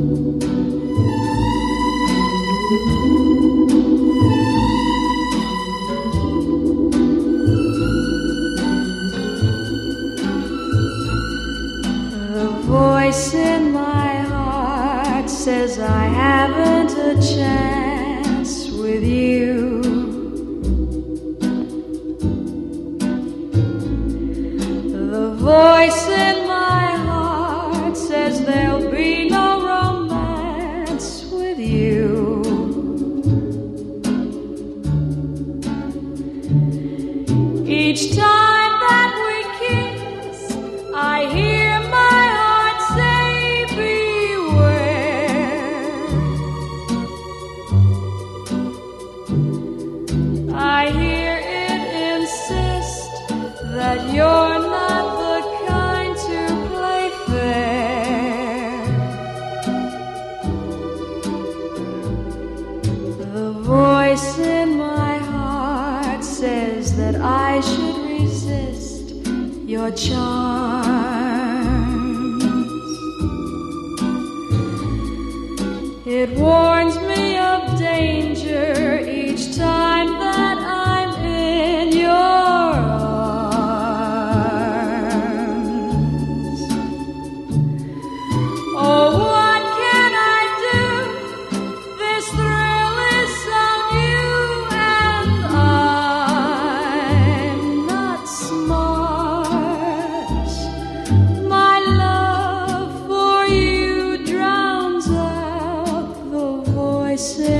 Voice in my heart says I haven't a chance with you. The voice in my heart says there'll be no romance with you. Each time that we kiss, I hear my heart say beware. I hear it insist that you're not the kind to play fair. The voice in my heart says that I should resist your charms. It warns me of danger each time that I'm in your arms. Oh, what can I do? This thrill is so new, and I'm not smart. My love for you drowns out the voices